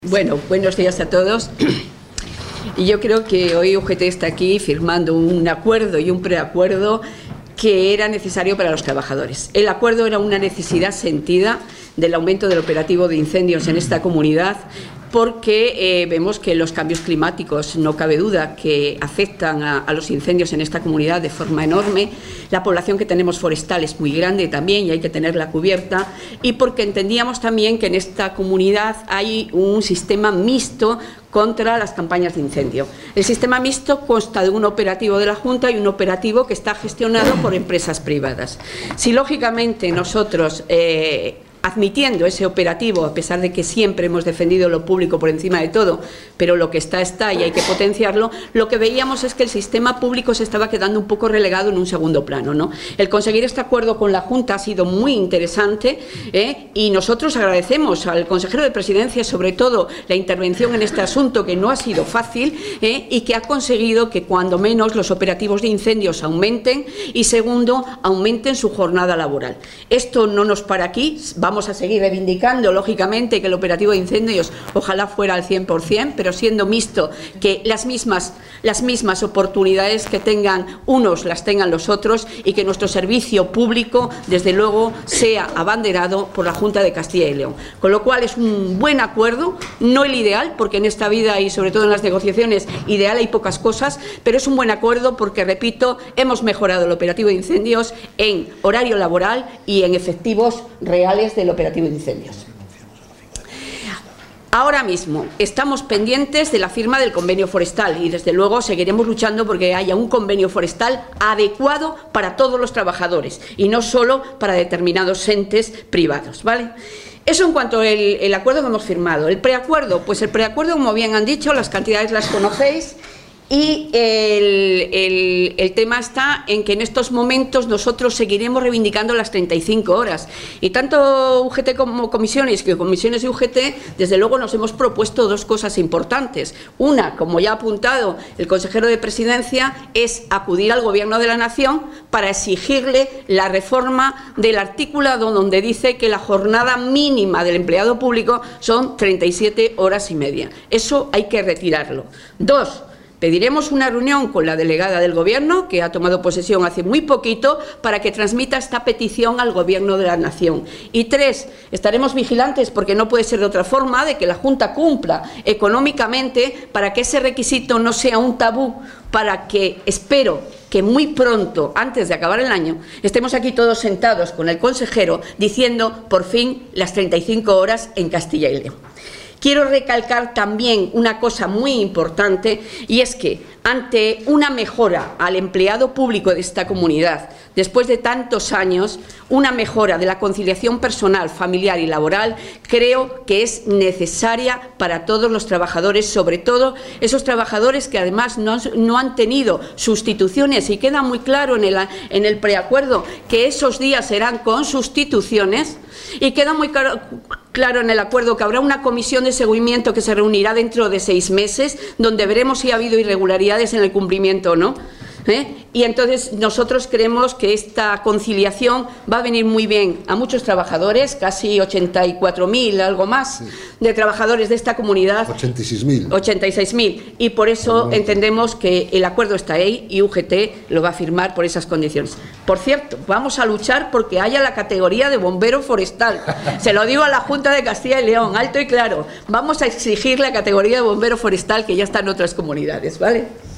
Bueno, buenos días a todos. Y yo creo que hoy UGT está aquí firmando un acuerdo y un preacuerdo que era necesario para los trabajadores. El acuerdo era una necesidad sentida del aumento del operativo de incendios en esta comunidad, porque vemos que los cambios climáticos, no cabe duda, que afectan a los incendios en esta comunidad de forma enorme. La población que tenemos forestal es muy grande también y hay que tenerla cubierta, y porque entendíamos también que en esta comunidad hay un sistema mixto contra las campañas de incendio. El sistema mixto consta de un operativo de la Junta y un operativo que está gestionado por empresas privadas. Si lógicamente nosotros admitiendo ese operativo, a pesar de que siempre hemos defendido lo público por encima de todo, pero lo que está y hay que potenciarlo, lo que veíamos es que el sistema público se estaba quedando un poco relegado en un segundo plano, ¿no? El conseguir este acuerdo con la Junta ha sido muy interesante, y nosotros agradecemos al consejero de Presidencia sobre todo la intervención en este asunto, que no ha sido fácil, y que ha conseguido que cuando menos los operativos de incendios aumenten y segundo, aumenten su jornada laboral. Esto no nos para aquí, vamos a seguir reivindicando, lógicamente, que el operativo de incendios ojalá fuera al 100%, pero siendo mixto, que las mismas oportunidades que tengan unos las tengan los otros y que nuestro servicio público, desde luego, sea abanderado por la Junta de Castilla y León. Con lo cual es un buen acuerdo, no el ideal, porque en esta vida y sobre todo en las negociaciones, ideal hay pocas cosas, pero es un buen acuerdo porque, repito, hemos mejorado el operativo de incendios en horario laboral y en efectivos reales del operativo de incendios. Ahora mismo estamos pendientes de la firma del convenio forestal y desde luego seguiremos luchando porque haya un convenio forestal adecuado para todos los trabajadores y no solo para determinados entes privados, ¿vale? Eso en cuanto al acuerdo que hemos firmado. El preacuerdo, pues el preacuerdo, como bien han dicho, las cantidades las conocéis. Y el tema está en que en estos momentos nosotros seguiremos reivindicando las 35 horas. Y tanto UGT como comisiones, que comisiones y UGT, desde luego nos hemos propuesto dos cosas importantes. Una, como ya ha apuntado el consejero de Presidencia, es acudir al Gobierno de la Nación para exigirle la reforma del articulado donde dice que la jornada mínima del empleado público son 37 horas y media. Eso hay que retirarlo. Dos, pediremos una reunión con la delegada del Gobierno, que ha tomado posesión hace muy poquito, para que transmita esta petición al Gobierno de la Nación. Y tres, estaremos vigilantes, porque no puede ser de otra forma, de que la Junta cumpla económicamente para que ese requisito no sea un tabú, para que, espero que muy pronto, antes de acabar el año, estemos aquí todos sentados con el consejero diciendo, por fin, las 35 horas en Castilla y León. Quiero recalcar también una cosa muy importante, y es que ante una mejora al empleado público de esta comunidad, después de tantos años, una mejora de la conciliación personal, familiar y laboral, creo que es necesaria para todos los trabajadores, sobre todo esos trabajadores que además no han tenido sustituciones, y queda muy claro en el preacuerdo que esos días serán con sustituciones, y queda muy claro en el acuerdo que habrá una comisión de seguimiento que se reunirá dentro de 6 meses, donde veremos si ha habido irregularidades en el cumplimiento o no. Y entonces nosotros creemos que esta conciliación va a venir muy bien a muchos trabajadores, casi 84.000, algo más, sí, de trabajadores de esta comunidad. 86.000. 86.000. Y por eso entendemos que el acuerdo está ahí y UGT lo va a firmar por esas condiciones. Por cierto, vamos a luchar porque haya la categoría de bombero forestal. Se lo digo a la Junta de Castilla y León, alto y claro. Vamos a exigir la categoría de bombero forestal que ya está en otras comunidades, ¿vale?